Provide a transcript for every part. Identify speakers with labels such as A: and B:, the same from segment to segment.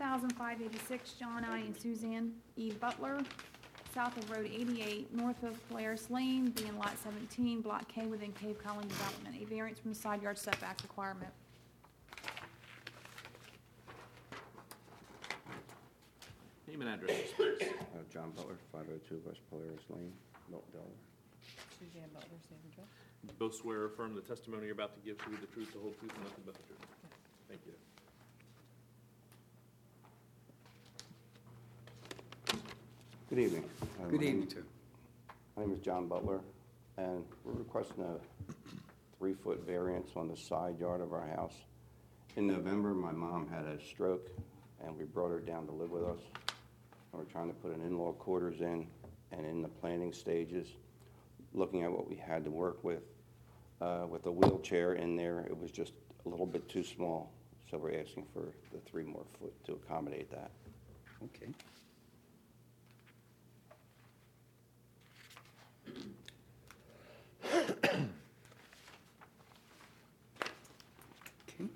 A: 10,586, John I. and Suzanne E. Butler, south of Road 88, north of Polaris Lane, being Lot 17, Block K within Cave Colony Development, a variance from the side yard setback requirement.
B: Name and address, please.
C: John Butler, 502 West Polaris Lane, Milton, Delaware.
D: Suzanne Butler, same address?
B: You both swear or affirm the testimony you're about to give to be the truth, the whole truth, and nothing but the truth. Thank you.
C: Good evening.
E: Good evening, sir.
C: My name is John Butler, and we're requesting a 3-foot variance on the side yard of our house. In November, my mom had a stroke, and we brought her down to live with us. And we're trying to put an in-law quarters in, and in the planning stages, looking at what we had to work with a wheelchair in there, it was just a little bit too small. So we're asking for the 3 more foot to accommodate that.
E: Okay. Okay.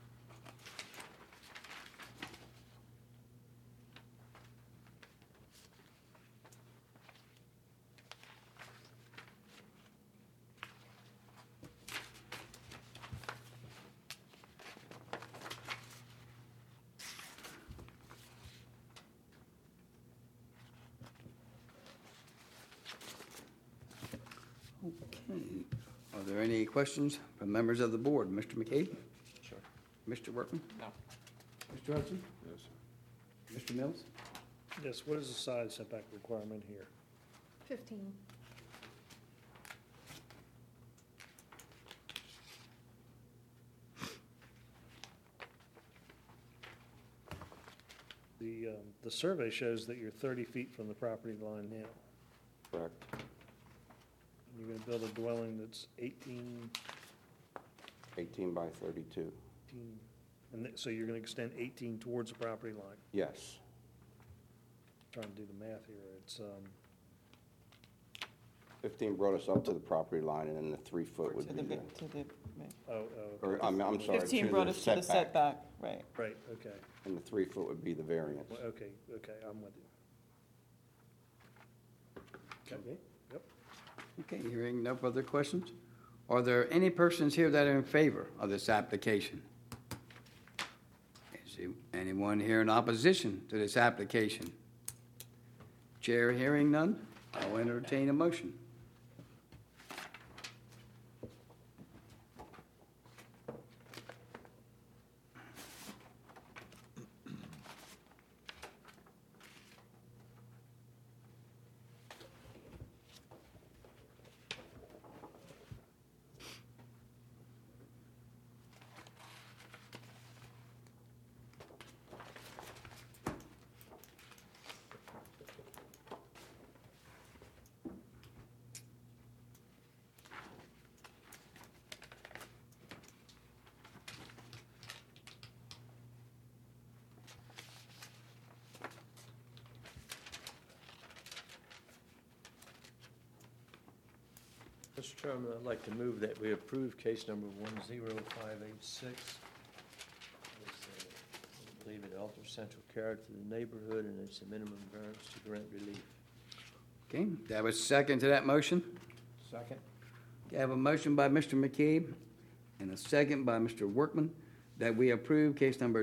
E: Okay. Are there any questions from members of the board? Mr. McKay?
C: Sure.
E: Mr. Workman?
B: No.
E: Mr. Hudson?
C: Yes.
E: Mr. Mills?
F: Yes, what is the side setback requirement here?
A: 15.
F: The survey shows that you're 30 feet from the property line now.
C: Correct.
F: You're gonna build a dwelling that's 18,
C: 18 by 32.
F: and so you're gonna extend 18 towards the property line.
C: Yes.
F: Trying to do the math here, it's,
C: 15 brought us up to the property line, and then the 3 foot would be the, or, I'm sorry,
D: 15
C: to
D: brought
C: the
D: us to the setback, right.
F: right, okay,
C: and the 3 foot would be the variance.
F: okay, I'm with you. Okay, yep.
E: Okay, hearing no further questions. Are there any persons here that are in favor of this application? Is there anyone here in opposition to this application? Chair hearing none, I'll entertain a motion.
G: Mr. Chairman, I'd like to move that we approve case number 10586. I believe it alters central character to the neighborhood, and it's a minimum variance to grant relief.
E: Okay, do I have a second to that motion?
G: Second.
E: Okay, I have a motion by Mr. McCabe and a second by Mr. Workman that we approve case number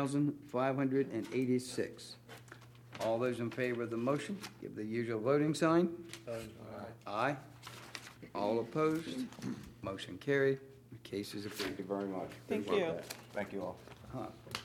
E: 10,586. All those in favor of the motion, give the usual voting sign. Aye. All opposed? Motion carried. The case is approved.
C: Thank you very much.
D: Thank
C: Appreciate
D: you.
C: that. Thank you all.